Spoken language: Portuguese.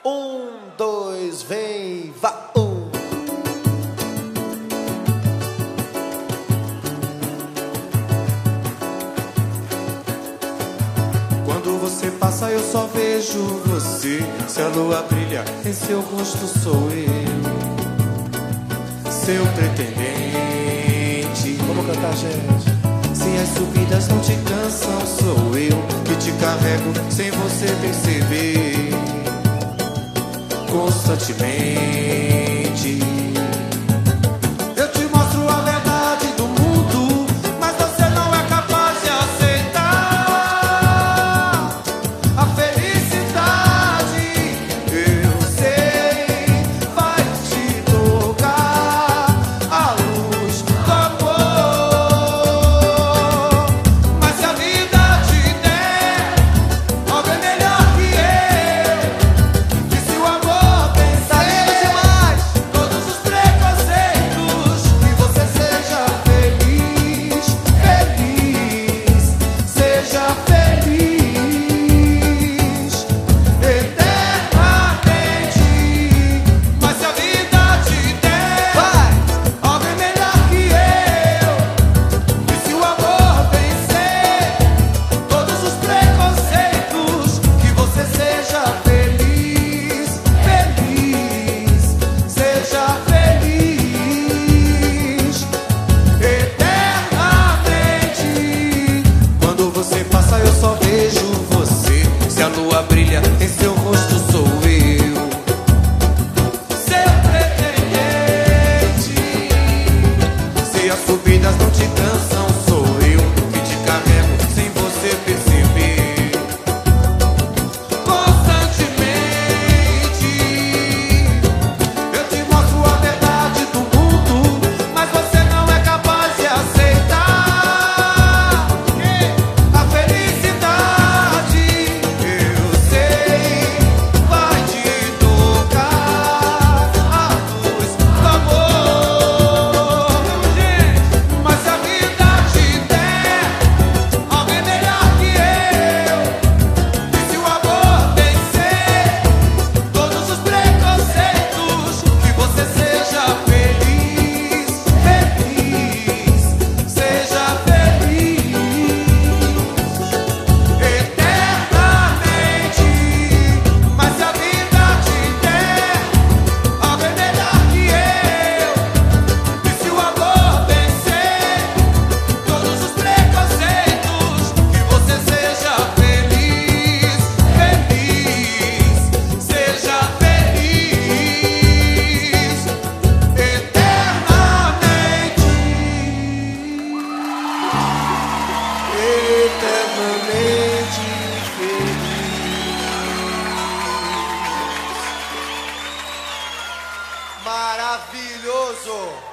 2, vem, vá, Quando você passa eu só vejo você. Se a lua brilha em seu rosto sou eu, seu pretendente. Vamos cantar, gente. Se as subidas não te cansam, sou eu que te carrego sem você perceber, constantemente. Eu te mostro a verdade do mundo, mas você não é capaz de aceitar a felicidade. Eu sei, vai te tocar a luz do amor. Mas se a vida te der alguém melhor que eu, e se o amor vencer todos os preconceitos, que você seja feliz, feliz, seja feliz eternamente. Mas se a vida te der alguém melhor que eu, e se o amor vencer todos os preconceitos, que você seja feliz, feliz, seja feliz eternamente. Quando você passa eu só vejo você. Se a lua brilha em seu rosto sou eu, seu pretendente. Se as subidas não te cansam, sou eu que te carrego sem você perceber, constantemente. Eu te mostro a verdade do mundo, mas você não é capaz de aceitar a felicidade. Eu sei, vai te tocar a luz do amor. Mas se a vida te der alguém melhor que eu, e se o amor vencer todos os preconceitos, que você seja feliz, feliz, seja feliz eternamente. Mas se a vida te der alguém melhor que eu, e se o amor vencer todos os preconceitos, que você seja feliz, feliz, seja feliz eternamente. Eternamente feliz. maravilhoso!